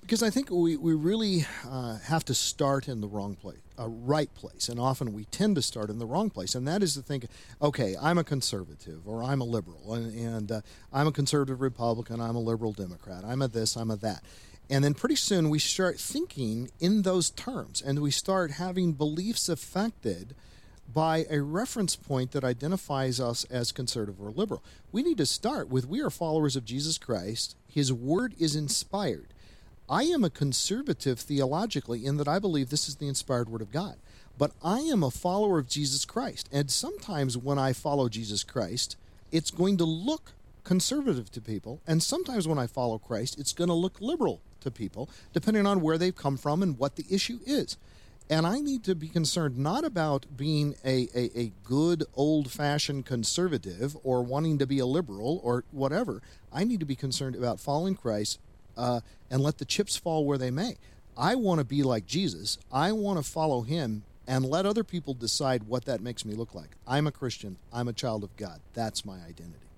Because I think we really have to start in the wrong place, right place. And often we tend to start in the wrong place. And that is to think, okay, I'm a conservative or I'm a liberal. And I'm a conservative Republican, I'm a liberal Democrat, I'm a this, I'm a that. And then pretty soon we start thinking in those terms. And we start having beliefs affected by a reference point that identifies us as conservative or liberal. We need to start with, we are followers of Jesus Christ. His word is inspired. I am a conservative theologically in that I believe this is the inspired word of God. But I am a follower of Jesus Christ. And sometimes when I follow Jesus Christ, it's going to look conservative to people. And sometimes when I follow Christ, it's going to look liberal to people, depending on where they've come from and what the issue is. And I need to be concerned not about being a good old-fashioned conservative or wanting to be a liberal or whatever. I need to be concerned about following Christ and let the chips fall where they may. I want to be like Jesus. I want to follow him and let other people decide what that makes me look like. I'm a Christian. I'm a child of God. That's my identity.